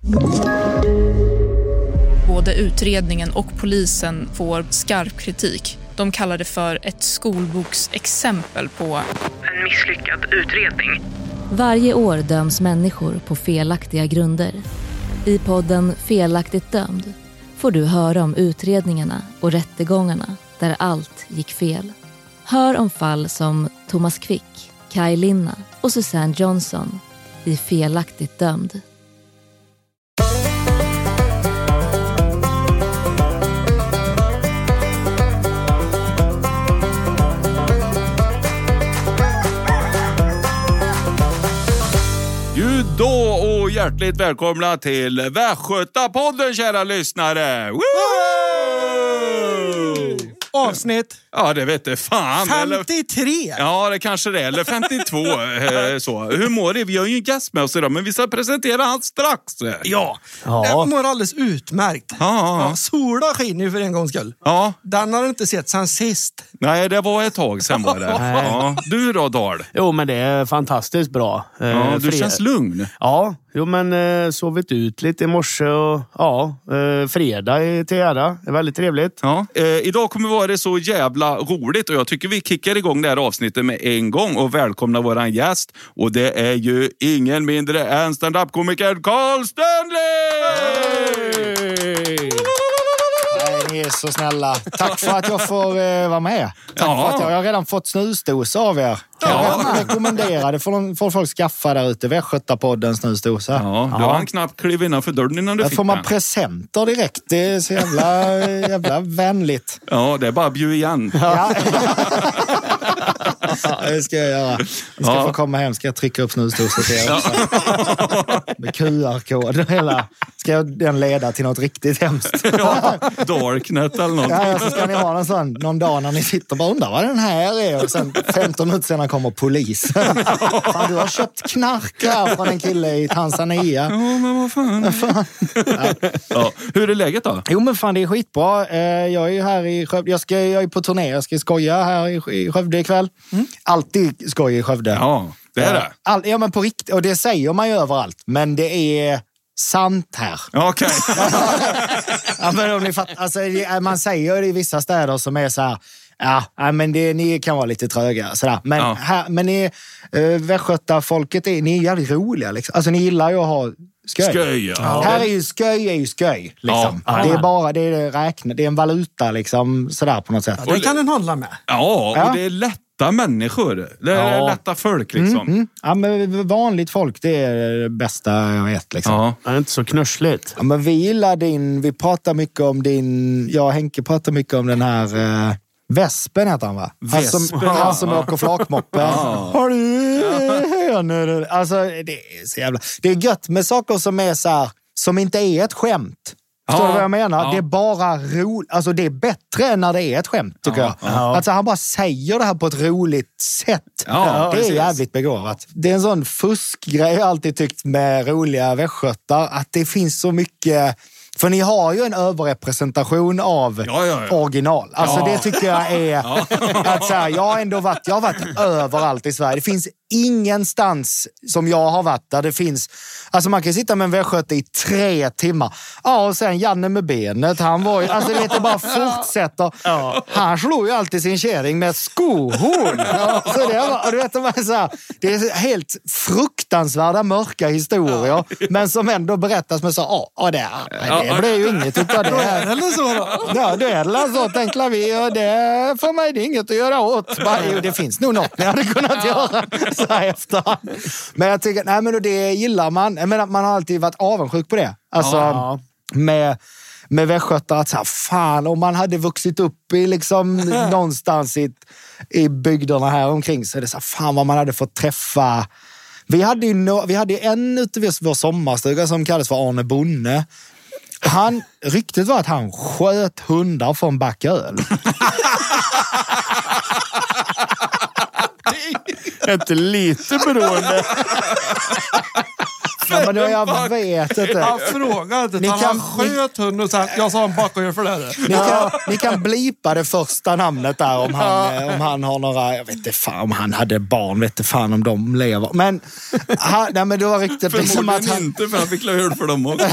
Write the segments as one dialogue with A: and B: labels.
A: Både utredningen och polisen får skarp kritik. De kallar det för ett skolboksexempel på en misslyckad utredning.
B: Varje år döms människor på felaktiga grunder. I podden Felaktigt dömd får du höra om utredningarna och rättegångarna där allt gick fel. Hör om fall som Thomas Quick, Kaj Linna och Susanne Johnson i Felaktigt dömd.
C: Då och hjärtligt välkomna till Västgötapodden, kära lyssnare. Woo!
D: Avsnitt?
C: Ja, det vet jag fan.
D: 53?
C: Ja, det kanske det är. Eller 52. Så. Hur mår det? Vi har ju en gäst med oss idag, men vi ska presentera han strax.
D: Ja. Jag mår alldeles utmärkt.
C: Ja.
D: Sola skiner ju för en gångs skull.
C: Ja.
D: Den har du inte sett sen sist.
C: Nej, det var ett tag sen var det. Ja. Du då, Dahl?
E: Jo, men det är fantastiskt bra.
C: Ja, du känns lugn.
E: Ja, jo, men sovit ut lite i morse och fredag till ära. Det är väldigt trevligt.
C: Ja. Idag kommer vara det så jävla roligt och jag tycker vi kickar igång det här avsnittet med en gång och välkomnar våran gäst. Och det är ju ingen mindre än stand-up-komikern Carl Stanley!
F: Ni är så snälla. Tack för att jag får vara med. Tack för att jag har redan fått snusdosa av er. Jag rekommenderar det får folk skaffa där ute. Västgötapodden snusdosa.
C: Ja, du har knappt klivit innanför dörren innan du fick
F: får man presenter direkt. Det är så jävla vänligt.
C: Ja, det är bara att bjuda igen.
F: Ja. Det ska jag göra. Jag ska få komma hem, ska jag trycka upp snusdosor till er också. Med QR-kod och hela. Ska den leda till något riktigt hemskt?
C: Darknet eller något.
F: Ja, så ska ni ha någon dag när ni sitter och bara undrar vad den här är. Och sen 15 minuter senare kommer polisen. Fan, du har köpt knark här från en kille i Tanzania.
C: Ja, men vad fan. Ja. Hur är läget då?
F: Jo, men fan, det är skitbra. Jag är ju här i Skövde. Jag är på turné. Jag ska skoja här i Skövde ikväll. Alltid skoj i Skövde.
C: Ja, det är det.
F: Ja, men på riktigt. Och det säger man ju överallt. Men det är sant här.
C: Okej.
F: Ja, men om ni fattar, alltså, man säger det i vissa städer som är så här. Ja, men ni kan vara lite tröga sådär. Men men ni västgötafolket ni är jävligt roliga liksom. Alltså ni gillar ju att ha skoj. Här är ju skoj liksom. Det är bara det räknar, det är en valuta liksom sådär på något sätt.
D: Ja, det kan den handla med.
C: Ja, och det är lätta människor. Det är lätta folk liksom.
F: Ja, men vanligt folk, det är det bästa jag vet liksom.
E: Ja, det är inte så knussligt.
F: Ja, men vi gillar vi pratar mycket om jag och Henke pratar mycket om den här Vespen heter han, va? Han som åker flakmoppe. Har du hönor? Alltså, det är så jävla... Det är gött med saker som är så här, som inte är ett skämt. Förstår du vad jag menar? Ja. Det är bara roligt. Alltså det är bättre än när det är ett skämt, tycker jag. Alltså han bara säger det här på ett roligt sätt. Det är jävligt begåvat. Det är en sån fuskgrej jag alltid tyckt med roliga västgötar. Att det finns så mycket... För ni har ju en överrepresentation av original. Alltså det tycker jag är... Att så här, jag har varit överallt i Sverige. Det finns ingenstans som jag har varit där det finns... Alltså man kan sitta med en västgöte i 3 timmar. Ja, och sen Janne med benet. Han var ju... Alltså det bara fortsätter. Han slog ju alltid sin kärring med skohorn. Så det var, du vet, det är helt fruktansvärda mörka historier. Men som ändå berättas med så... det blir ju inget utav det.
D: Då är det eller så då?
F: Ja, det är det så, tänker vi. Och det för mig det är inget att göra åt. Bara, det finns nog något ni hade kunnat göra så här efterhand. Men jag tycker, nej men det gillar man. Jag menar, man har alltid varit avundsjuk på det. Alltså, med västgötar att så här, fan, om man hade vuxit upp i liksom någonstans i bygderna här omkring så är det så här, fan vad man hade fått träffa. Vi hade en ute vid vår sommarstuga som kallades för Arne Bonne. Ryktet var att han sköt hundar från backöl.
E: Inte lite beroende.
F: Ja, men då, jag vet inte.
D: Han frågade inte.
F: Ni
D: Han
F: kan-
D: sköt hund och sa jag sa en bakom för det.
F: Ni kan blipa det första namnet där om han har några, jag vet inte fan om han hade barn, vet inte fan om de lever. Men, nej, men det var riktigt liksom att
C: Förmodligen inte, för han fick klöjor för dem också.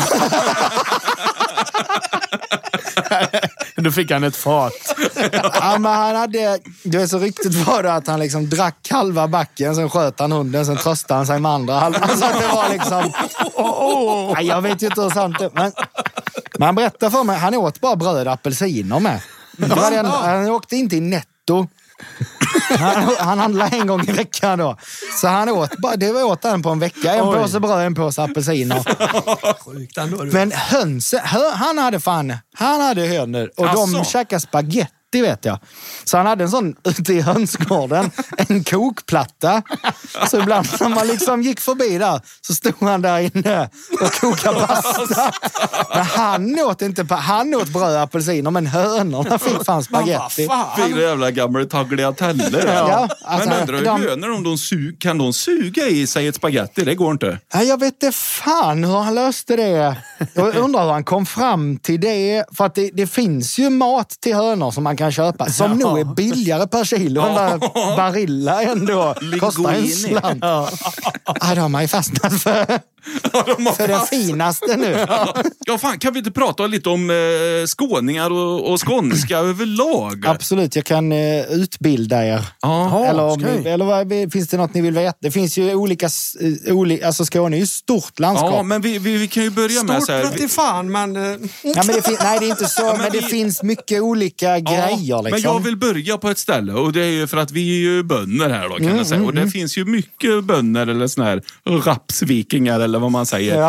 E: Då fick han ett fat.
F: Ja, men han hade, det var så riktigt var det att han liksom drack halva backen, sen sköt han hunden, sen tröstade han sig med andra halvan. Alltså det var liksom, nej, jag vet ju inte hur sant det, men han berättade för mig, han åt bara bröd och apelsiner med. Han åkte inte i Netto. Han handlade en gång i veckan då. Så han åt bara, det åt han på en vecka. En påse bröd, en påse apelsiner.
D: Sjukt ändå.
F: Men hönsen, han hade hönor och de käkade spaghetti, vet jag. Så han hade en sån ute i hönsgården, en kokplatta. Så ibland när man liksom gick förbi där så stod han där inne och kokade pasta. Men han åt bröd och apelsiner, men hönorna fick fan spaghetti.
C: Fick det jävla gamla tagliatelle.
F: Ja, alltså,
C: men undrar hur hönor, om kan de suga i sig ett spaghetti? Det går inte.
F: Jag vet inte fan hur han löste det. Jag undrar hur han kom fram till det. För att det finns ju mat till hönor som man kan köpa. Som nog är billigare per kilo än vad Barilla ändå kostar en slant. Ja, de har ju fastnat för det finaste nu.
C: Ja, fan, kan vi inte prata lite om skåningar och skånska överlag?
F: Absolut, jag kan utbilda er. Eller finns det något ni vill veta? Det finns ju olika alltså Skåne är ju stort landskap.
C: Ja, men vi kan ju börja med så här.
D: Stort till fan, men...
F: Ja, men nej, det är inte så, men det finns mycket olika grejer liksom.
C: Men jag vill börja på ett ställe, och det är ju för att vi är ju bönder här då, kan man säga. Och det finns ju mycket bönder eller såna här rapsvikingar eller vad man säger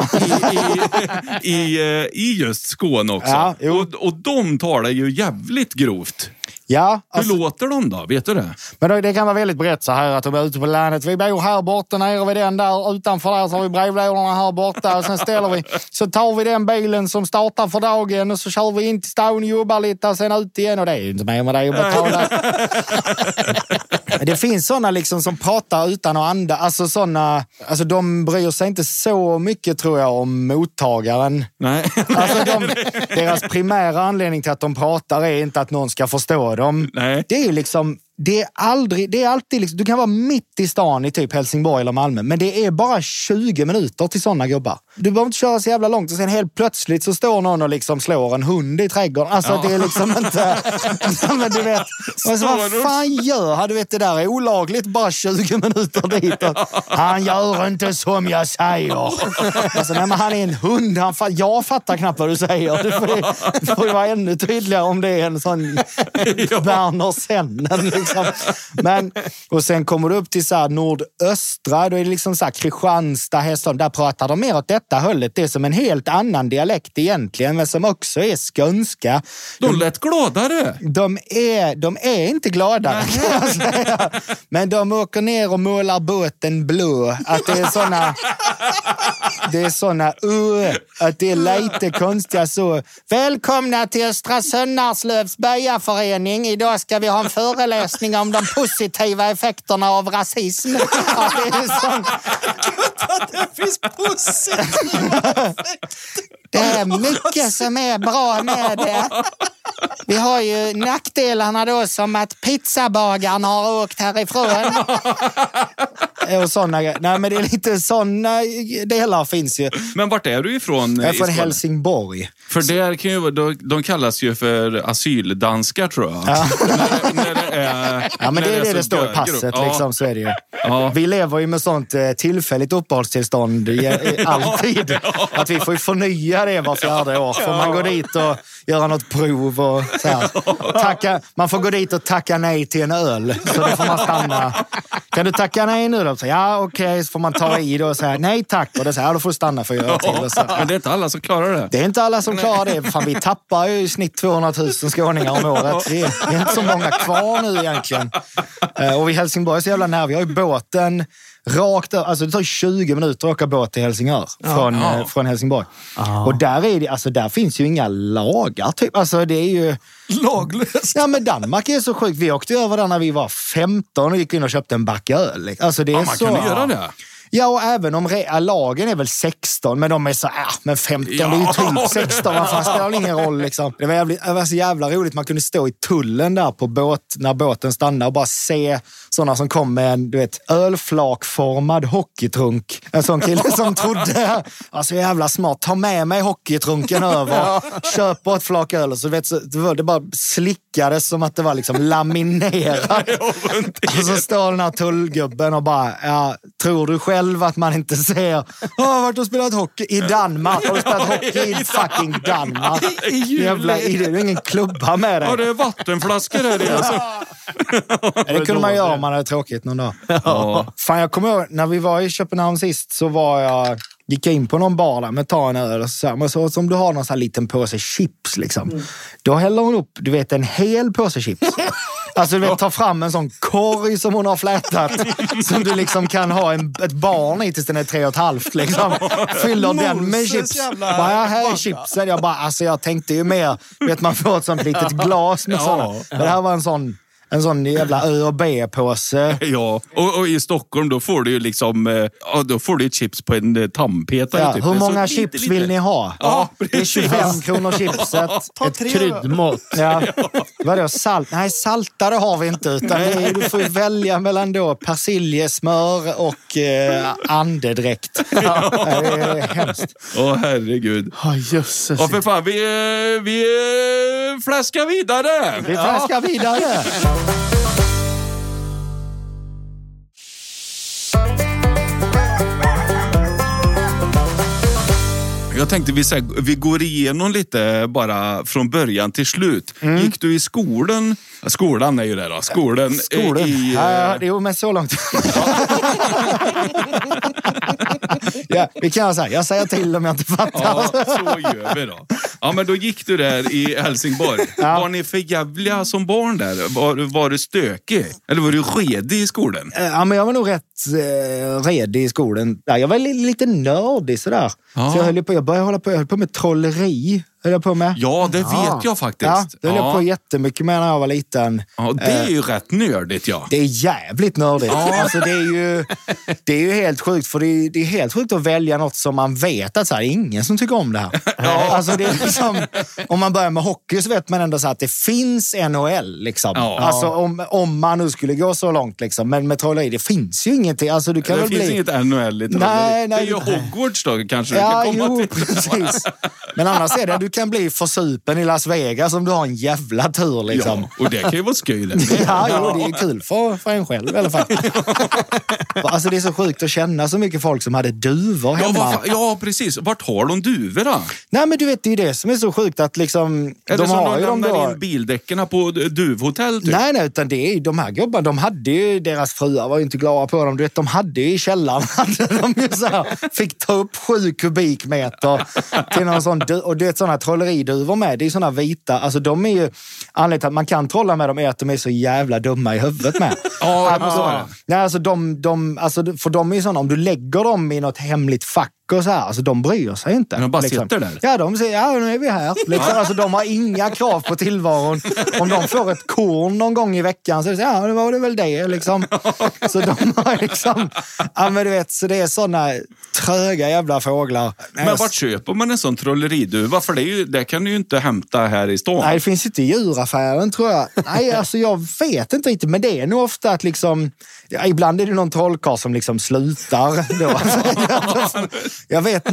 C: i just Skåne också.
F: Ja,
C: och de talar ju jävligt grovt.
F: Ja,
C: alltså, hur låter de då? Vet du det?
F: Men det kan vara väldigt brett så här att de är ute på landet. Vi bor här borta nere vid den där. Utanför där så har vi brevlådorna här borta. Och sen så tar vi den bilen som startar för dagen. Och så kör vi in till stan och jobbar lite och sen ut igen. Och det är ju inte mer med det att betala. Det finns sådana liksom som pratar utan att andas. Alltså sådana, alltså de bryr sig inte så mycket tror jag om mottagaren.
C: Nej.
F: Alltså deras primära anledning till att de pratar är inte att någon ska förstå dem.
C: Nej.
F: Det är ju liksom, det är alltid liksom, du kan vara mitt i stan i typ Helsingborg eller Malmö, men det är bara 20 minuter till sådana gubbar. Du behöver inte köra så jävla långt och sen helt plötsligt så står någon och liksom slår en hund i trädgården. Alltså det är liksom inte, men du vet, alltså, vad fan gör, du vet det där är olagligt bara 20 minuter dit. Han gör inte som jag säger. Alltså nej, men han är en hund, jag fattar knappt vad du säger. Du får ju vara ännu tydligare om det är en sån Berner Sennen liksom. Men, och sen kommer du upp till så här nordöstra, då är det liksom så här Kristianstad, Hässleholm, där pratar de mer åt detta höllet. Det är som en helt annan dialekt egentligen, men som också är skånska.
C: De lät gladare.
F: De är inte gladare kan jag säga. Men de åker ner och målar båten blå. Att det är såna att det är lite konstiga så. Välkomna till Östra Sönnerslövs Böjarförening. Idag ska vi ha en föreläsning om de positiva effekterna av rasism. Att det är sån...
D: Det finns positiva.
F: Det är mycket som är bra med det. Vi har ju nackdelarna då som att pizzabagarna har åkt härifrån. Och såna grejer. Nej, men det är lite såna delar finns ju.
C: Men vart är du ifrån?
F: Jag är från Helsingborg.
C: För där kan ju, de kallas ju för asyldanskar tror jag.
F: Ja.
C: när det är,
F: ja, men det är det
C: så
F: står i passet
C: ja.
F: liksom, så är det ju.
C: Ja.
F: Vi lever ju med sånt tillfälligt uppehållstillstånd alltid. Att vi får ju förnya det var 4:e år. Får man gå dit och göra något prov och så här. Man får gå dit och tacka nej till en öl. Så då får man stanna. Kan du tacka nej nu då? Så, ja, okej. Så får man ta i då och säga nej tack. Och då säger då får du stanna för att göra till. Och så.
C: Men det är inte alla som klarar det.
F: Det är inte alla som klarar det. Fan, vi tappar ju i snitt 200 000 skåningar om året. Det är inte så många kvar nu egentligen. Och i Helsingborg är så jävla nära. Vi har ju båten rakt över. Alltså det tar 20 minuter att åka båt till Helsingör från Helsingborg. Och där är det, alltså där finns ju inga lagar typ. Alltså det är ju
D: laglöst.
F: Ja, men Danmark är så sjukt. Vi åkte över där när vi var 15 och gick in och köpte en back öl. Alltså det är
C: man
F: så.
C: kan göra det.
F: Ja, och även om lagen är väl 16, men de är så, men 15, det är ju typ 16, man fast spelar ingen roll liksom. Det var så jävla roligt, man kunde stå i tullen där på när båten stannade och bara se sådana som kom med en, du vet, ölflakformad hockeytrunk. En sån kille som trodde, alltså jävla smart, ta med mig hockeytrunken över, köper ett flak öl, så vet det bara slickades som att det var liksom laminerat. Och så står den här tullgubben och bara, tror du själv att man inte ser, vart du spelat hockey? I Danmark. Har du spelat hockey i fucking Danmark? Jävla idé, det är ingen klubba med dig.
C: Ja, det är vattenflaskor här i alltså.
F: Det kunde man göra om man hade tråkigt någon dag. Ja. Fan, jag kommer ihåg, när vi var i Köpenhamn sist så gick jag in på någon bar där med ta en öl och så som du har någon sån här liten påse chips liksom. Då häller hon upp, du vet, en hel påse chips. Alltså du vet, ta fram en sån korg som hon har flätat som du liksom kan ha ett barn i tills den är 3,5 liksom. Fyller den med chips. Bara, här är chipsen. Jag tänkte ju mer, vet man får ett sånt litet glas med sådana. Men det här var en sån jävla Ö och B-påse.
C: Ja, och i Stockholm då får du ju liksom, då får du chips på en tandpetare.
F: Ja,
C: typ.
F: hur många chips vill ni ha?
C: Ja,
F: det är 25 kronor chipset.
E: Ett kryddmått.
F: Ja. Vadå, salt? Nej, saltare har vi inte, utan du får ju välja mellan då persiljesmör och andedräkt. Ja, det är hemskt.
C: Herregud.
E: Jösses.
C: För fan, vi fläskar vidare.
F: Vi fläskar vidare.
C: Jag tänkte vi går igenom lite bara från början till slut. Gick du i skolan? Skolan är ju det då. Skolan.
F: Ja, det är ju med så långt. Ja, vi kan säga. Jag säger till om jag inte fattar.
C: Ja, så gör vi då. Ja, men då gick du där i Helsingborg. Ja. Var ni för jävliga som barn där? Var du stökig? Eller var du redig i skolan?
F: Ja, men jag var nog rätt redig i skolan. Jag var lite nördig sådär. Ja. Så jag började hålla på med trolleri.
C: Ja, det vet jag faktiskt.
F: Ja, det höll jag på jättemycket med när jag var liten.
C: Ja, det är ju rätt nördigt, ja.
F: Det är jävligt nördigt. Ja. Alltså, det är ju helt sjukt, för det är helt sjukt att välja något som man vet att så här, ingen som tycker om det här. Ja. Alltså, det är liksom, om man börjar med hockey så vet man ändå så att det finns NHL. Liksom. Ja. Alltså, om man nu skulle gå så långt. Liksom. Men med trolleri, det finns ju ingenting. Alltså, du kan
C: det finns inget NHL i trolleri. Nej, det är ju Hogwarts då, kanske.
F: Ja, precis. Men annars är det, du kan bli försupen i Las Vegas om du har en jävla tur liksom.
C: Ja, och det kan ju vara skoj.
F: Ja, det är kul för en själv i alla fall. Alltså det är så sjukt att känna så mycket folk som hade duvor hemma.
C: Ja, precis. Vart har de duvor då?
F: Nej, men du vet, det är det som är så sjukt att liksom...
C: Är det som de lämnar in bildäckerna på duvhotell? Typ?
F: Nej, utan det är de här gubbarna, de hade ju, deras fruar var ju inte glada på dem. Du vet, de hade ju i källaren, de ju så här, fick ta upp 7 kubikmeter till någon sån, och det är sådana trolleriduvor med, det är sådana vita, alltså de är ju, anledningen till att man kan trolla med dem är att de är så jävla dumma i huvudet med. Alltså för de är ju sådana, om du lägger dem i något hemligt fack och så här, alltså de bryr sig inte.
C: De bara
F: liksom.
C: sitter där.
F: Ja, de säger, nu är vi här. Liksom. Alltså de har inga krav på tillvaron. Om de får ett korn någon gång i veckan så säger det var det väl det liksom. Så de har liksom, ja men du vet, så det är sådana tröga jävla fåglar.
C: Men vart köper man en sån trolleriduva? För det kan du ju inte hämta här i stan.
F: Nej, det finns inte i djuraffären tror jag. Nej, alltså jag vet inte riktigt, men det är nog ofta att liksom, ja, ibland är det någon trollkarl som liksom slutar då. Jag vet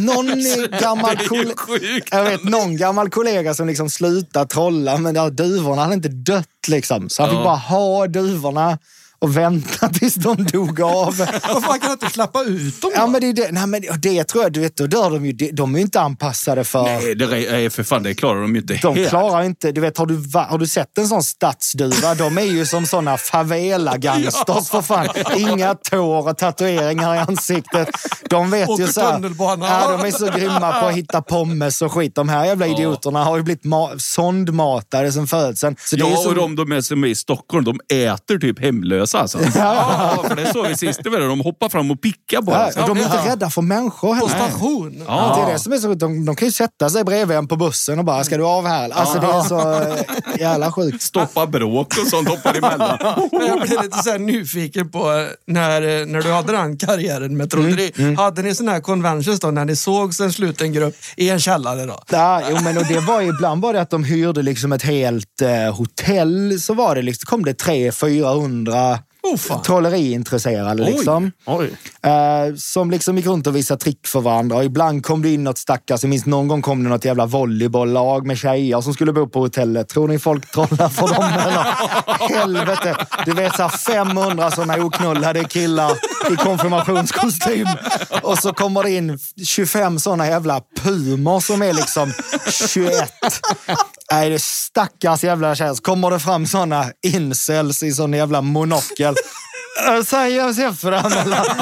F: någon gammal kollega som liksom slutar trolla, men duvorna hade inte dött liksom. Så han fick bara ha duvorna och vänta tills de dog av.
D: Varför kan inte slappa ut dem då?
F: Ja, men det tror jag, du vet, då dör de ju, de är ju inte anpassade för...
C: Nej, det är för fan, det klarar de ju inte.
F: De klarar inte, du vet, har du sett en sån stadsduva? De är ju som såna favela-gangsters för fan. Inga tår och tatueringar i ansiktet. De vet ju så här, de är så grymma på att hitta pommes och skit. De här jävla idioterna har ju blivit sondmatade som födseln. Så det är
C: och de är som är i Stockholm, de äter typ hemlösa nervösa alltså. Ja, för det såg vi sist. De hoppar fram och pickar bara.
F: Ja, de är inte rädda för människor heller.
D: På station.
F: Ja. Det är det som är så. De kan ju sätta sig bredvid en på bussen och bara, ska du av här? Alltså det är så jävla sjukt.
C: Stoppa bråk och sånt, hoppar emellan.
D: Men jag blev lite så här nyfiken på när du hade den karriären med trolleri. Hade ni såna här conventions då när ni såg en sluten grupp i en källare då?
F: Ja, jo, men och det var ibland var det att de hyrde liksom ett helt hotell, så var det liksom, kom det 300-400 trolleriintresserade liksom. Som liksom gick runt och visade trick för varandra. Och ibland kom det in något stackars. Jag minns någon gång kom det något jävla volleybolllag med tjejer som skulle bo på hotellet. Tror ni folk trollar för dem eller? Helvete. Du vet så 500 sådana oknullade killar i konfirmationskostym. Och så kommer det in 25 sådana jävla pumor som är liksom 21. Nej, det stackars jävla tjejer. Så kommer det fram sådana incels i sån jävla monokel. Säger siffran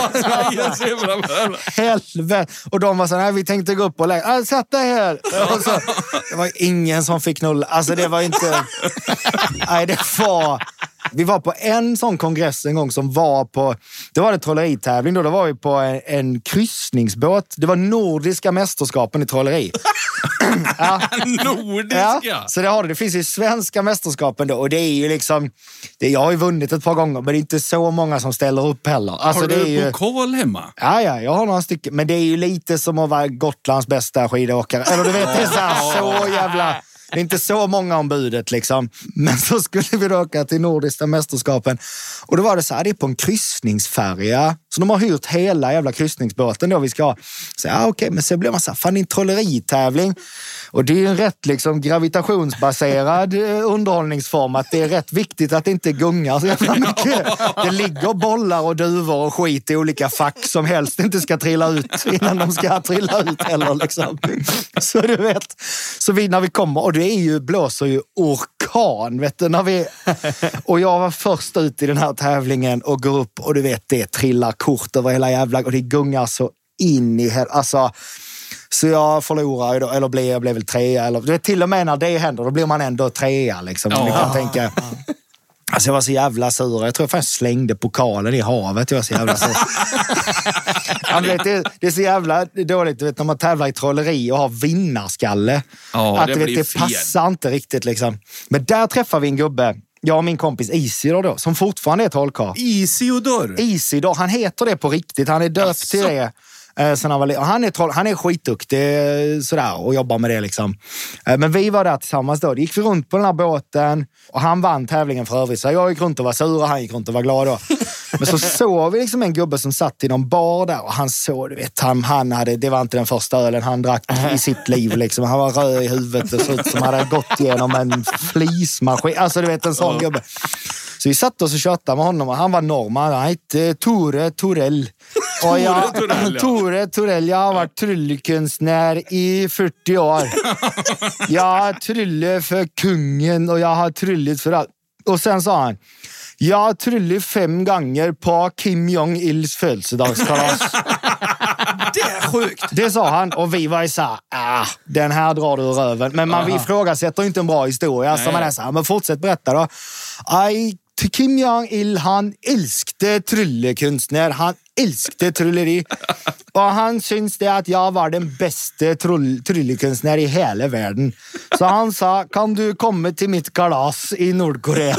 F: eller? Helvete. Och de var så här, vi tänkte gå upp och lägga. Sätt dig här. Och så, det var ingen som fick noll. Alltså det var inte... Nej, det var... Vi var på en sån kongress en gång som var på... Det var en trolleritävling då. Det var vi på en kryssningsbåt. Det var nordiska mästerskapen i trolleri. Ja.
C: Nordiska?
F: Ja, så det har det finns ju svenska mästerskapen då. Och det är ju liksom... jag har ju vunnit ett par gånger, men det är inte så många som ställer upp heller. Alltså,
C: har du
F: det är ju,
C: pokal hemma?
F: Ja, jag har några stycken. Men det är ju lite som att vara Gotlands bästa skidåkare. Eller du vet, det är så jävla... Det är inte så många om budet liksom. Men så skulle vi åka till nordiska mästerskapen. Och då var det så här, det är på en kryssningsfärja. Så de har hyrt hela jävla kryssningsbåten då vi ska ha. Så okej, men så blir man så här, fan, det är en trolleritävling. Och det är ju en rätt liksom gravitationsbaserad underhållningsform. Att det är rätt viktigt att det inte gungar så jävla mycket. Det ligger bollar och duvor och skit i olika fack som helst inte ska trilla ut innan de ska trilla ut heller liksom. Så du vet. Så när vi kommer, och det är ju, blåser ju orkan, vet du, när vi... Och jag var först ut i den här tävlingen och går upp och du vet, det trillar kort över hela jävla... Och det gungar så in i... Alltså... Så jag förlorar ju då, eller jag blev väl trea. Eller, det är till och med när det händer, då blir man ändå trea liksom. Ni kan tänka... Alltså jag var så jävla sur. Jag tror jag faktiskt slängde pokalen i havet. Jag var så jävla sur. Det är så jävla dåligt, du vet, när man tävlar i trolleri och har vinnarskalle. Att det passar inte riktigt liksom. Men där träffar vi en gubbe. Jag och min kompis Isidor då, som fortfarande är trollkarl. Isidor, han heter det på riktigt. Han är döpt till det. Han är skitduktig sådär, och jobbar med det liksom. Men vi var där tillsammans då. Det gick vi runt på den här båten och han vann tävlingen för övrigt. Så jag gick runt och var sur och han gick runt och var glad då. Men så såg vi liksom en gubbe som satt i någon bar där och han såg, du vet, han hade, det var inte den första ölen han drack i sitt liv liksom. Han var röd i huvudet och så ut som hade gått igenom en flismaskin. Alltså du vet, en sån gubbe. Så vi satt oss och tjötade med honom och han var norrman. Han hette Tore Torell. Tore Torell, jag har varit tryllekonstnär i 40 år. Jag har tryllet för kungen och jag har tryllet för allt. Och sen sa han, jag har tryllet 5 gånger på Kim Jong-ils födelsedagskalas.
D: Det är sjukt.
F: Det sa han och vi var ju så här, den här drar du ur röven. Men man ifrågasätter inte en bra historia. Så man är så här, men fortsätt berätta då. Kim Jong-il, han älskade tryllekonstnär. Han älskade trylleri. Och han syns det att jag var den bästa tryllekonstnär i hela världen. Så han sa, kan du komma till mitt kalas i Nordkorea?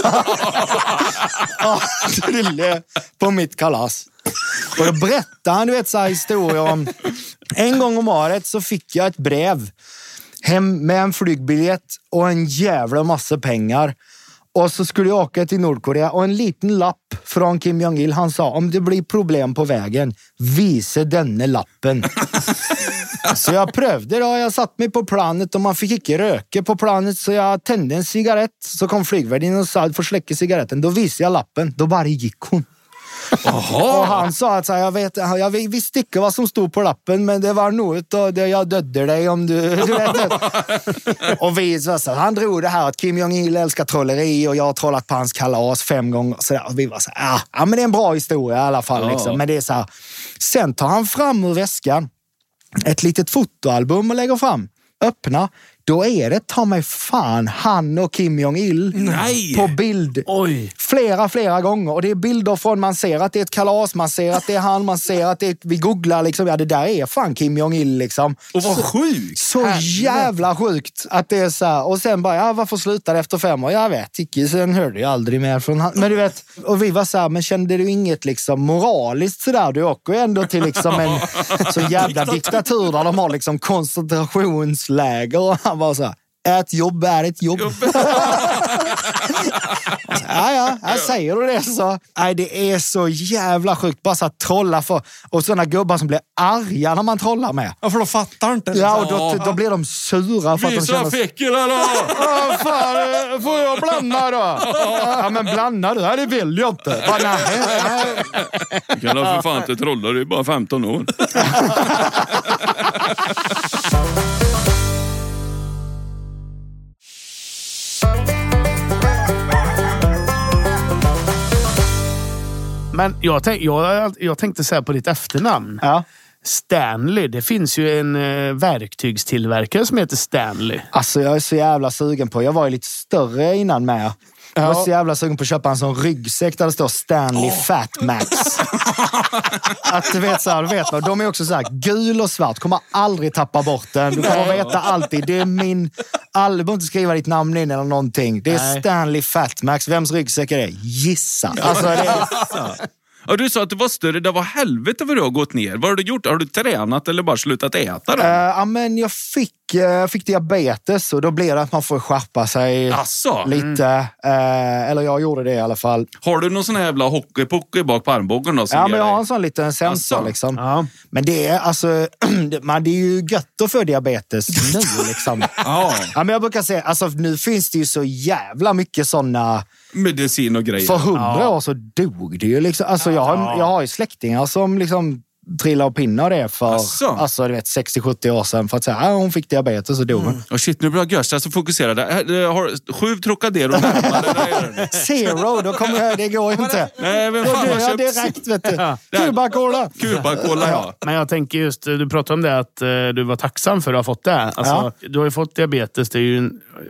F: Trylle på mitt kalas. Och då berättade han, du vet, så här historier om... En gång om året så fick jag ett brev hem med en flygbiljett och en jävla massa pengar. Och så skulle jag åka till Nordkorea och en liten lapp från Kim Jong-il. Han sa, om det blir problem på vägen, visa denna lappen. Så jag prövade då. Jag satt mig på planet och man fick inte röka på planet. Så jag tände en cigarett. Så kom flygvärdinnan och sa, får släcka cigaretten. Då visade jag lappen. Då bara gick hon. Och han sa att jag visste inte vad som stod på lappen, men det var något och jag dödde dig om du vet det. Och han drog det här att Kim Jong-il älskar trolleri och jag har trollat på hans kalas 5 gånger så där. Och vi var så här, men det är en bra historia i alla fall liksom. Men det är så här. Sen tar han fram ur väskan ett litet fotoalbum och lägger fram. Öppna. då är det ta mig fan han och Kim Jong-il på bild.
E: Oj.
F: Flera gånger. Och det är bilder från, man ser att det är ett kalas, man ser att det är han, man ser att det är, vi googlar liksom, ja det där är fan Kim Jong-il liksom.
C: Och vad sjukt!
F: Så jävla sjukt att det är så här. Och sen bara, ja varför slutade efter 5 år? Jag vet inte, sen hörde jag aldrig mer från han. Men du vet, och vi var så här, men kände du inget liksom moraliskt sådär? Du åker ju ändå till liksom en så jävla diktatur där de har liksom koncentrationsläger, och han var så här, ett jobb är ett jobb. Ja, jag säger du det så. Nej, det är så jävla sjukt. Bara så att trolla för. Och sådana gubbar som blir arga när man trollar med.
D: Ja, för de fattar inte.
F: Ja, och då blir de sura för att de känner...
C: Visa fickorna då!
F: Fan, får jag blanda då? Ja, men blanda du? Ja, det vill jag inte. Bara, nej.
C: Du kan för fan inte trolla, du är bara 15 år.
E: Men jag tänkte säga på ditt efternamn.
F: Ja.
E: Stanley. Det finns ju en verktygstillverkare som heter Stanley.
F: Alltså jag är så jävla sugen på. Jag var ju lite större innan med. Jag var så jävla sugen på att köpa en sån ryggsäck där det står Stanley Fat Max. Att du vet så här, du vet, de är också så här gul och svart. Kommer aldrig tappa bort den. Du kommer veta alltid. Det är min... Du behöver inte skriva ditt namn in eller någonting. Det är Stanley Fat Max. Vems ryggsäck är det? Gissa. Alltså det är...
C: Ja, du sa att det var större. Det var helvete vad du har gått ner. Vad har du gjort? Har du tränat eller bara slutat äta då?
F: Ja, men jag fick diabetes och då blir det att man får skärpa sig lite. Eller jag gjorde det i alla fall.
C: Har du någon sån här jävla hockeypockey bak på armbågen då?
F: Ja, men jag har en sån liten sensor liksom. Ja. Men det är alltså, det är ju gött att få diabetes nu liksom. Ja, men jag brukar säga, alltså nu finns det ju så jävla mycket såna
C: medicin och grejer.
F: För 100 år så dog det ju liksom. Alltså jag har ju släktingar som liksom trilla och pinna det för alltså du vet 60-70 år sedan för att säga hon fick diabetes och dog.
C: Och shit, nu blir jag görs, så fokuserade. Har 7 Trocadero närmare.
F: Zero, då kommer jag, det går inte.
C: Nej, vem fan har köpt?
F: Direkt, vet du. Cuba-cola,
C: ja.
E: Men jag tänker just, du pratade om det att du var tacksam för att ha fått det. Alltså, du har ju fått diabetes, det är ju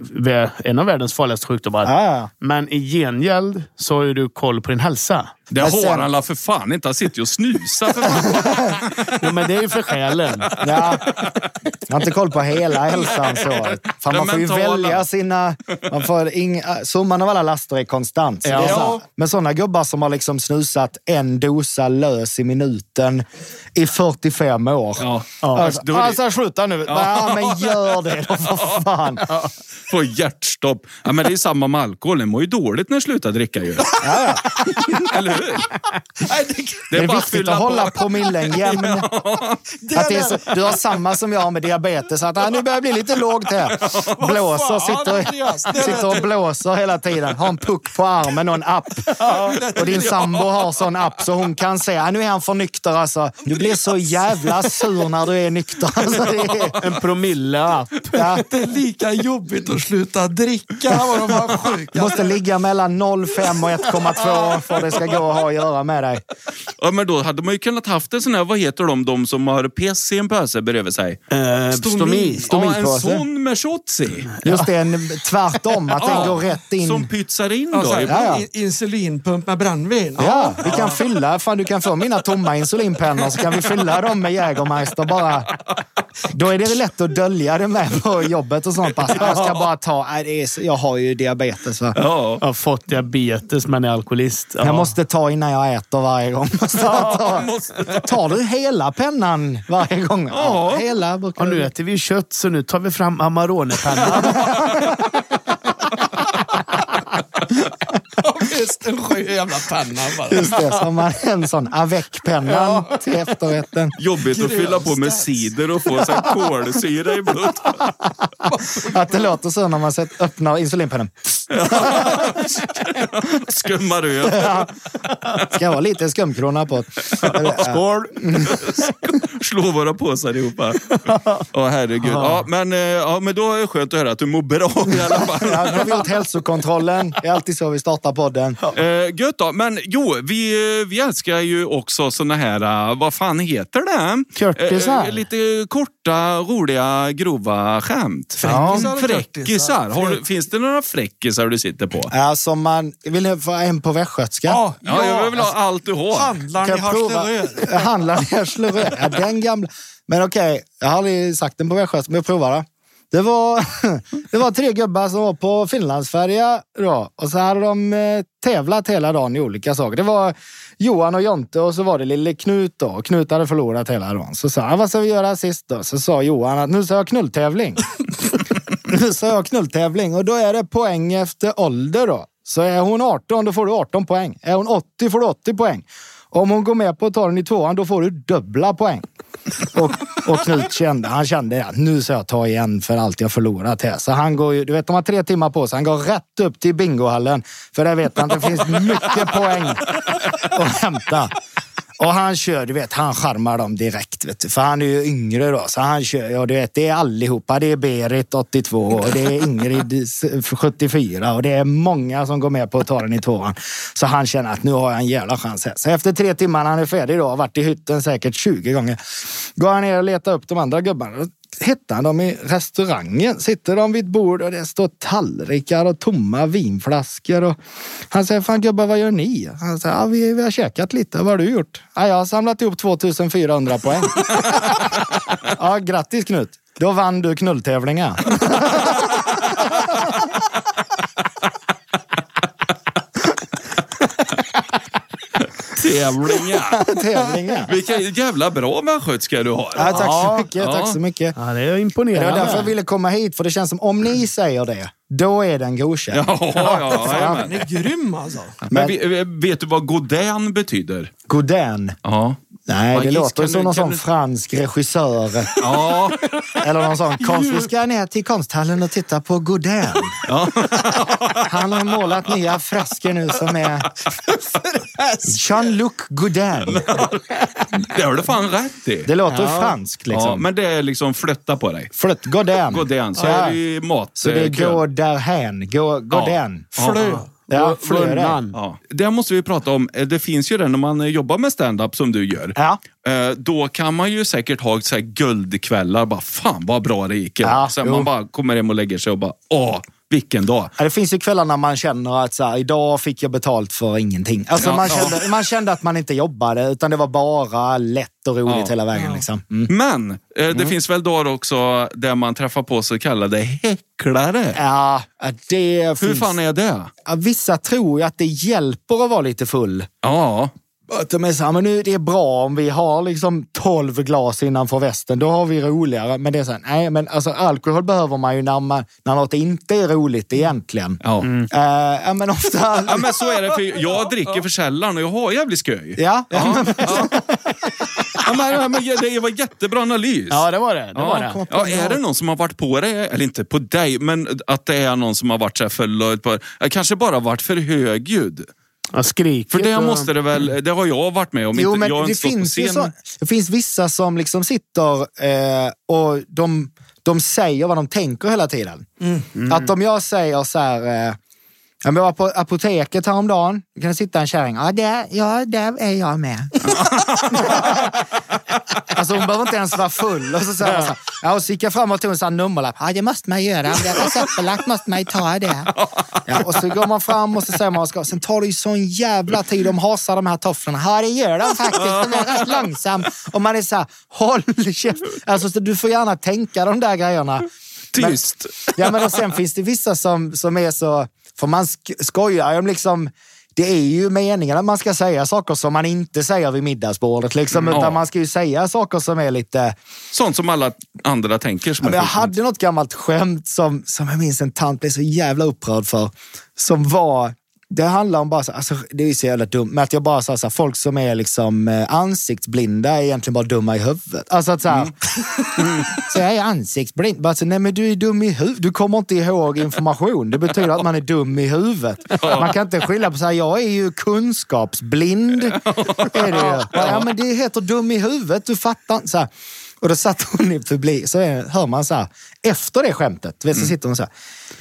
E: en av världens farligaste sjukdomar.
F: Ja.
E: Men i gengäld så har ju du koll på din hälsa.
C: Det har alla för fan inte. Han sitter ju och snusar för fan.
E: Ja, men det är ju för själen.
F: Ja. Jag har inte koll på hela hälsan så. Fan, man får ju välja sina... Summan av alla laster är konstant. Så det är men sådana gubbar som har liksom snusat en dosa lös i minuten i 45 år. Alltså sluta nu. Ja, men gör det då för fan.
C: Få hjärtstopp. Ja, men det är samma med alkohol. Den mår ju dåligt när jag slutar dricka ju.
F: Ja.
C: Eller hur?
F: Det är viktigt att hålla promillen jämn. Att det är så, du har samma som jag med diabetes. Att nu börjar jag bli lite lågt här. Blåser, sitter och blåser hela tiden. Har en puck på armen och en app. Och din sambo har sån app så hon kan säga nu är han för nykter alltså. Du blir så jävla sur när du är nykter. Alltså, det är
E: en promille-app.
D: Ja. Det är lika jobbigt att sluta dricka.
F: Du måste ligga mellan 0,5 och 1,2 för det ska gå att ha att göra med dig.
C: Ja, men då hade man ju kunnat haft en sån här, vad heter de som har piss i en pöse bredvid sig?
E: Stomi.
C: Ja, en sån med shots i.
F: Just det, tvärtom, att den går rätt in.
C: Som pytsar in då.
D: Insulinpump med brännvin.
F: Ja, vi kan fylla, du kan få mina tomma insulinpennor så kan vi fylla dem med Jägermeister bara. Då är det lätt att dölja det med på jobbet och sånt. Jag ska bara ta, jag har ju diabetes va?
E: Ja. Jag har fått diabetes men är alkoholist. Ja.
F: Jag måste ta innan jag äter varje gång. Tar du hela pennan varje gång? Ja, hela.
E: Och nu äter vi kött så nu tar vi fram Amarone-pennan.
D: Visst, en sju jävla penna bara.
F: Just det, som man en sån avec-pennan till efterrätten.
C: Jobbigt att fylla på med cider och få så här kolsyra i blod.
F: Att det låter så när man öppnar insulinpennan.
C: Skummar över.
F: Ja. Ska vara lite skumkrona på.
E: Skål!
C: Slå våra påsar ihop. Herregud. Ja, men då är det skönt att höra att du mår bra i alla fall.
F: Ja, nu har vi gjort hälsokontrollen. Det är alltid så vi startar podden. Men...
C: Gött då. Men jo, vi älskar ju också såna här, vad fan heter det?
F: Kurtisar.
C: Lite korta, roliga, grova skämt. Fräckisar. Finns det några fräckisar du sitter på?
F: Ja, som man... Vill ni få en på västgötska?
C: Ja, jag vill ha allt du har.
D: Handlarn i Harslerö.
F: Handlarn i Harslerö. Ja, den gamla... Men okej, jag har aldrig sagt den på västgötska, men jag provar det. Det var 3 gubbar som var på Finlandsfärja då. Och så hade de tävlat hela dagen i olika saker. Det var Johan och Jonte och så var det lille Knut då. Knut hade förlorat hela dagen. Så sa han, vad ska vi göra sist då? Så sa Johan att nu ska jag knulltävling. Nu ska jag knulltävling. Och då är det poäng efter ålder då. Så är hon 18 då får du 18 poäng. Är hon 80 får du 80 poäng. Om hon går med på att ta den i 2:an då får du dubbla poäng. Och Knut kände att nu ska jag ta igen för allt jag förlorat här. Så han går ju, du vet, de har 3 timmar på sig. Han går rätt upp till bingohallen. För där vet han att det finns mycket poäng att hämta. Och han kör, du vet, han charmar dem direkt, vet du. För han är ju yngre då. Så han kör, ja du vet, det är allihopa. Det är Berit 82 och det är Ingrid 74 och det är många som går med på att ta den i 2:an. Så han känner att nu har jag en jävla chans här. Så efter 3 timmar när han är färdig då, har varit i hytten säkert 20 gånger. Går han ner och letar upp de andra gubbarna. Hittar han dem i restaurangen. Sitter de vid ett bord och det står tallrikar och tomma vinflaskor. Och han säger, fan gubbar, vad gör ni? Han säger, ja, vi har käkat lite. Vad har du gjort? Ja, jag har samlat ihop 2400 poäng. Ja, grattis Knut. Då vann du knulltävlingar.
C: Tävlingar. Vilka jävla bra västgötska du har.
F: Ja, tack så mycket. Tack så mycket.
E: Ja, det är imponerande.
F: Det var därför jag ville komma hit, för det känns som om ni säger det, då är den godkänd.
D: Den är grym alltså.
C: Men vet du vad godin betyder?
F: Godin?
C: Ja.
F: Nej, det låter som någon sån fransk regissör.
C: Ja.
F: Eller någon sån konst. Vi ska ner till konsthallen och titta på Godin. Ja. Han har målat nya fresker nu som är Jean-Luc Godin.
C: Det har du fan rätt i.
F: Det låter franskt liksom.
C: Ja, men det är liksom flytta på dig.
F: Flytt, Godin.
C: Godin, så är det ju mat.
F: Så det går därhän. Godin.
D: Flö.
F: Ja, flöden.
C: Ja. Det måste vi prata om. Det finns ju det när man jobbar med stand-up som du gör.
F: Ja.
C: Då kan man ju säkert ha så här guldkvällar. Bara, fan vad bra det gick.
F: Ja,
C: sen man bara kommer hem och lägger sig och bara, vilken dag.
F: Ja, det finns ju kvällar när man känner att så här, idag fick jag betalt för ingenting. Alltså man kände att man inte jobbade, utan det var bara lätt och roligt hela vägen. Liksom.
C: Men det finns väl dagar också där man träffar på så kallade häcklare.
F: Ja, det finns.
C: Hur fan är det?
F: Ja, vissa tror ju att det hjälper att vara lite full.
C: Ja.
F: Att de är så här, men nu det är bra om vi har liksom 12 glas innanför västen, då har vi roligare. Men det är så här, nej, men alltså alkohol behöver man ju när något inte är roligt egentligen.
C: Ja.
F: Men ofta...
C: Ja, men så är det, för jag dricker för sällan och jag har jävligt skoj.
F: Ja.
C: Men det var jättebra analys.
E: Ja, det var det.
C: Ja, är det någon som har varit på det, eller inte på dig, men att det är någon som har varit så här full, kanske bara varit för högljudd.
E: Ja, skriket.
C: För det måste det väl, det har jag varit med om.
F: Jo,
C: inte,
F: men
C: jag
F: det finns vissa som liksom sitter och de säger vad de tänker hela tiden. Att om jag säger så här, jag var på apoteket häromdagen, kan det sitta en kärring. Där är jag med. Alltså hon behöver inte ens vara full. Och så säger man så här, och så gick jag fram och tog en sån nummerlapp. Ja, det måste man göra. Om det är receptbelagt måste man ju ta det. Ja, och så går man fram och så säger man, sen tar det ju sån jävla tid. De hasar de här tofflorna. Ja, det gör de faktiskt. De är rätt långsam. Och man är så här, håll käft. Alltså så du får gärna tänka de där grejerna.
C: Tyst.
F: Men och sen finns det vissa som är så... För man skojar om liksom... Det är ju meningen att man ska säga saker som man inte säger vid middagsbordet. Liksom, utan man ska ju säga saker som är lite...
C: Sånt som alla andra tänker. Som
F: jag hade något gammalt skämt som jag minns en tant blev så jävla upprörd för. Som var... Det handlar om bara så, alltså, det är ju så jävla dumt, men att jag bara sa så här, folk som är liksom ansiktsblinda är egentligen bara dumma i huvudet. Alltså att så här, så jag är ansiktsblind. Bara så, nej men du är dum i huvudet. Du kommer inte ihåg information. Det betyder att man är dum i huvudet. Man kan inte skilja på så här, jag är ju kunskapsblind. Är det ju. Ja men det heter dum i huvudet, du fattar så här. Och då satt hon i publik, så hör man så här, efter det skämtet, så sitter hon så här.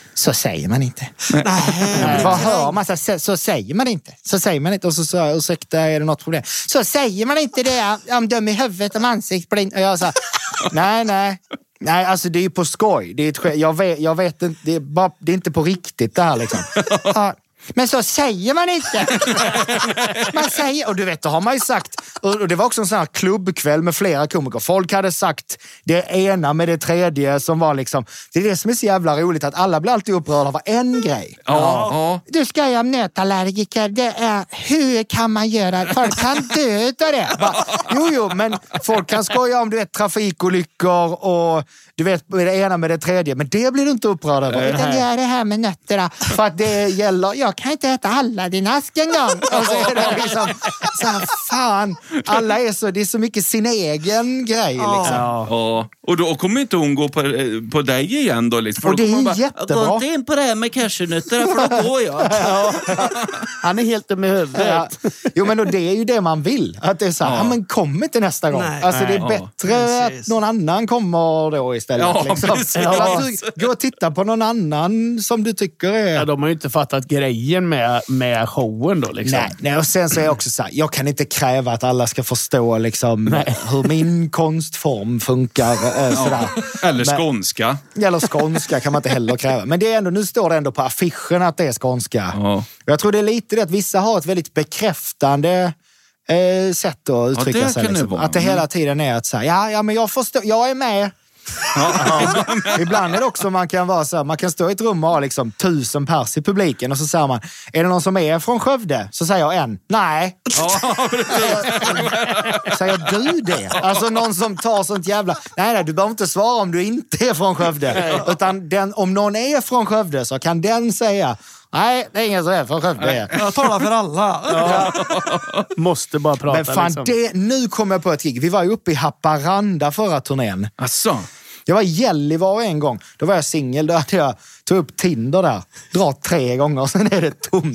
F: så säger man inte. Vad hör man? Så säger man inte. Så säger man inte. Och så sa jag, ursäkta, är det något problem? Så säger man inte det om dum i huvudet, om ansiktsblind. Och jag sa, nej, alltså det är ju på skoj. Det är jag vet inte, det är inte på riktigt det här liksom. Ja. Men så säger man inte. Man säger, och du vet, då har man ju sagt, och det var också en sån här klubbkväll med flera komiker. Folk hade sagt det ena med det tredje som var liksom, det är det som är så jävla roligt, att alla blir alltid upprörda av en grej.
C: Ja.
F: Du ska ju om nötallergiker, det är, hur kan man göra? Folk kan dö av det. Jo, men folk kan skoja om, du vet, trafikolyckor och du vet, det ena med det tredje, men det blir du inte upprörd över. Utan det är det här med nötterna, för att det gäller, jag kan inte äta alla din ask en gång. Och så är det liksom, så här, fan, alla är så, det är så mycket sin egen grej liksom.
C: Ja. Och då kommer inte hon gå på dig igen då liksom.
F: Och det är jättebra.
G: Gå inte in på det här med cashewnötter, för då går jag.
E: Han är helt dum i huvudet.
F: Ja. Jo, men det är ju det man vill. Att det är så här, men kom inte nästa gång.
D: Nej.
F: Alltså det är bättre att någon annan kommer då istället.
C: Ja,
F: liksom.
C: precis.
F: Gå och titta på någon annan som du tycker är...
E: Ja, de har ju inte fattat grejen med showen då liksom.
F: Nej, och sen så är jag också så här, jag kan inte kräva att alla ska förstå liksom hur min konstform funkar. Sådär.
C: Eller skånska.
F: Eller skånska kan man inte heller kräva. Men det är ändå, nu står det ändå på affischen att det är skånska.
C: Ja.
F: Jag tror det är lite det att vissa har ett väldigt bekräftande sätt att uttrycka sig. Liksom. Att det hela tiden är att säga, ja men jag förstår, jag är med. Ibland är det också man kan vara så här, man kan stå i ett rum och ha liksom 1000 pers i publiken och så säger man, är det någon som är från Skövde? Så säger jag en, nej. Säger du det? Alltså någon som tar sånt jävla, nej du behöver inte svara om du inte är från Skövde, utan om någon är från Skövde så kan den säga, nej, det är ingen som är från Skövde.
D: Jag talar för alla.
E: Måste bara prata.
F: Men fan,
E: liksom.
F: nu kommer jag på ett gig. Vi var ju uppe i Haparanda förra turnén.
C: Asså?
F: Jag var i Gällivare en gång. Då var jag singel. Då hade jag tog upp Tinder där. Drar 3 gånger, sen är det tomt.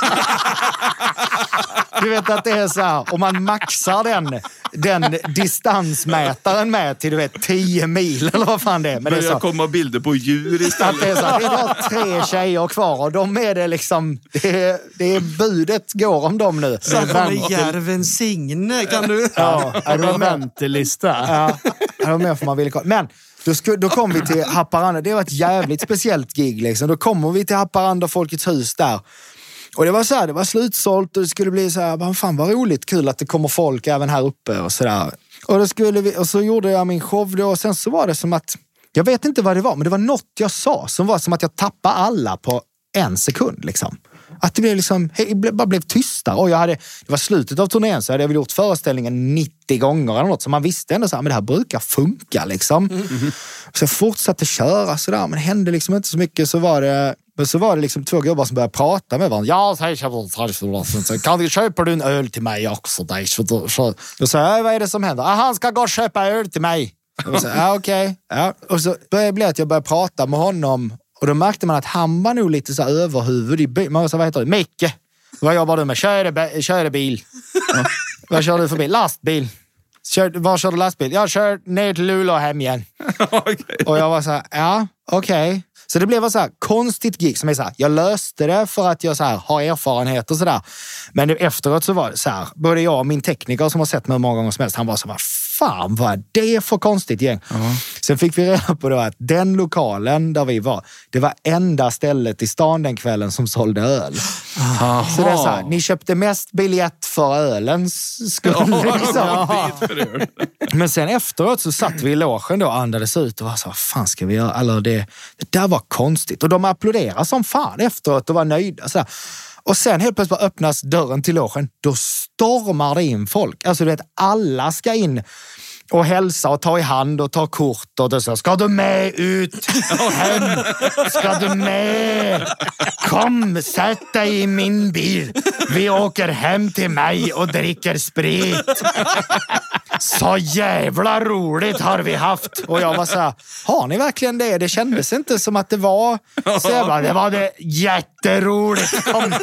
F: Du vet att det är så här, om man maxar den distansmätaren med till, du vet, 10 mil eller vad fan det är. Men det är så,
C: komma bilder på djur istället.
F: att det är så här, det är 3 tjejer kvar och de är det liksom, det är budet går om dem nu.
D: Sen kommer Järven Signe, kan du?
F: Ja,
E: Är det en väntelista?
F: ja, det var mer för man ville kolla. Men då kom vi till Haparanda. Det var ett jävligt speciellt gig liksom. Då kommer vi till Haparanda, Folkets hus där. Och det var så här, det var slutsålt och det skulle bli så här, fan vad roligt, kul att det kommer folk även här uppe och sådär. Och så gjorde jag min show då och sen så var det som att, jag vet inte vad det var, men det var något jag sa som var som att jag tappade alla på 1 sekund liksom. Att det blev liksom, bara blev tysta. Och det var slutet av turnén så hade jag väl gjort föreställningen 90 gånger eller något. Så man visste ändå så här, men det här brukar funka liksom. Så jag fortsatte köra sådär, men det hände liksom inte så mycket. Så var det liksom 2 gubbar som började prata med varandra. Ja, kan du köpa en öl till mig också? Då sa jag, vad är det som händer? Han ska gå och köpa öl till mig. Okej. Ja. Och så blev det att jag började prata med honom. Och då märkte man att han var nog lite så här överhuvud i bil. Man sa, vad heter det? Micke, vad jobbar du med? Kör bil. Vad kör du för bil? Lastbil. Var kör du lastbil? Jag kör ner till Luleå och hem igen.
C: Okay.
F: Och jag var så här, ja, okej. Så det blev så här konstigt gig som är så här, jag löste det för att jag så här har erfarenhet och sådär. Men efteråt så var det så här, både jag och min tekniker som har sett mig många gånger som helst, han var så här, fan vad är det för konstigt gäng. Sen fick vi reda på då att den lokalen där vi var, det var enda stället i stan den kvällen som sålde öl. Så det är så här, ni köpte mest biljett för ölens skull. Liksom. Men sen efteråt så satt vi i logen då och andades ut och var så, vad fan ska vi göra? Alltså det där var konstigt. Och de applåderade som fan efteråt och var nöjda. Så här. Och sen helt plötsligt bara öppnas dörren till logen. Då stormar det in folk. Alltså du vet, alla ska in och hälsa och ta i hand och ta kort och så. Ska du med ut? Hem? Ska du med? Kom, sätt dig i min bil. Vi åker hem till mig och dricker sprit. Så jävla roligt har vi haft. Och jag var så här, har ni verkligen det? Det kändes inte som att det var så jävla, det var det jätteroligt.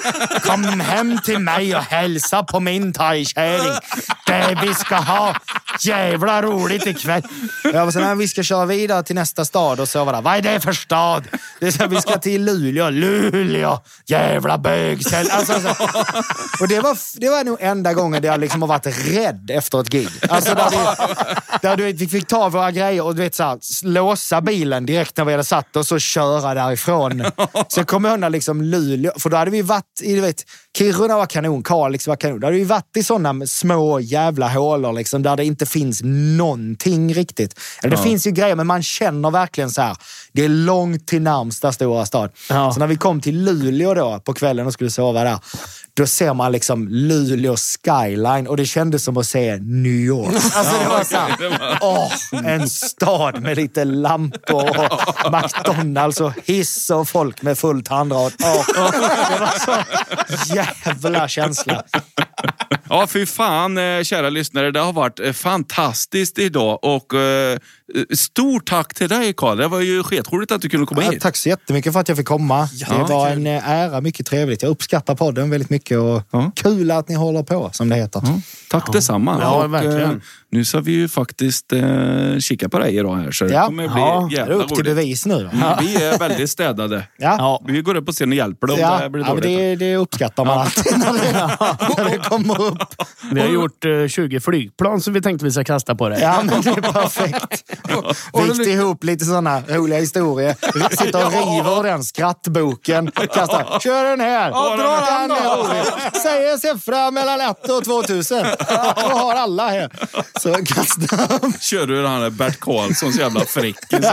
F: Kom hem till mig och hälsa på min thai-käring. Det vi ska ha jävla roligt ikväll. Jag var så här, vi ska köra vidare till nästa stad och så var det, vad är det för stad? Det är så här, vi ska till Luleå, jävla bögcell. Alltså, och det var nog enda gången där jag liksom har varit rädd efter ett gig. Alltså där vi fick ta våra grejer och du vet så här, låsa bilen direkt när vi hade satt oss och köra därifrån. Så jag kommer ihåg liksom Luleå, för då hade vi varit i, du vet, Kiruna var kanon, Kalix var kanon. Då hade vi varit i sådana små jävla hålor liksom, där det inte finns någonting riktigt. Eller det finns ju grejer, men man känner verkligen så här, det är långt till närmsta stora stad. Så när vi kom till Luleå då på kvällen och skulle sova där, då ser man liksom Luleå skyline och det kändes som att se New York. Alltså det var så här, en stad med lite lampor och McDonalds och hiss och folk med fullt handrat. Det var så jävla känsla.
C: Ja, fy fan, kära lyssnare. Det har varit fantastiskt idag och stort tack till dig, Carl. Det var ju skitroligt att du kunde komma hit.
F: Tack så jättemycket för att jag fick komma. Det var en ära, mycket trevligt. Jag uppskattar podden väldigt mycket och kul att ni håller på, som det heter.
C: Tack detsamma.
E: Ja, verkligen.
C: Nu ska vi ju faktiskt kika på dig idag här, så det kommer bli jävla
F: upp till bevis nu.
C: Vi är väldigt städade. Vi går upp på scen och hjälper dem.
F: Ja, det uppskattar man alltid när det kommer upp.
E: Vi har gjort 20 flygplan som vi tänkte vi ska kasta på det.
F: Ja, men det är perfekt. Vikt ihop lite sådana roliga historier. Sitter och river den skrattboken. Kastar. Kör den här. Den är rolig. Säg en siffra mellan 1 och 2000. Och har alla här. Så kastar.
C: Kör du den här Bert Karlssons jävla fräckis.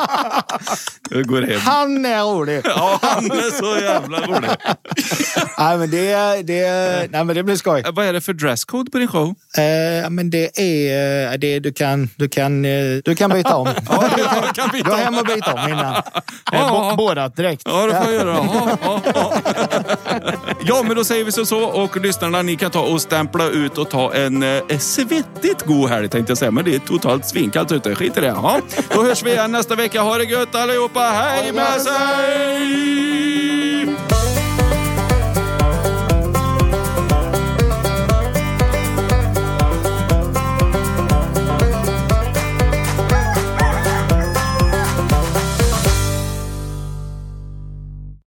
C: Går hem.
F: Han är rolig.
C: Ja, han är så jävla rolig.
F: Nej, men det blir skoj.
C: Vad är det för dresscode på din show?
F: Men det är det du kan byta om.
C: Ja, jag kan byta
F: om. Gå hem och byta om innan.
E: Båda direkt.
C: Ja, det får jag göra. Ja, men då säger vi så och lyssnarna, ni kan ta och stämpla ut och ta en svettigt god helg, tänkte jag säga, men det är totalt svinkallt ute. Skit i det. Ja. Då hörs vi igen nästa vecka. Ha det gött allihopa. Hej med sig!